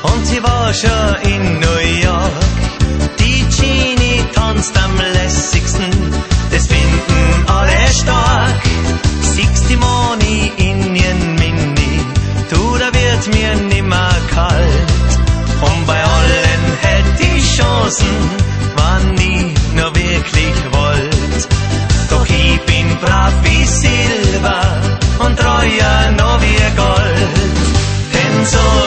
Und sie war schon in New York. Die Genie tanzt am lässigsten, das finden alle stark. Siehst die Moni in ihren Mini, du, da wird mir nimmer kalt. Und bei allen hätt die Chancen, wann ich nur wirklich wollt. Doch ich bin brav wie Silber und treuer noch wie Gold. Denn so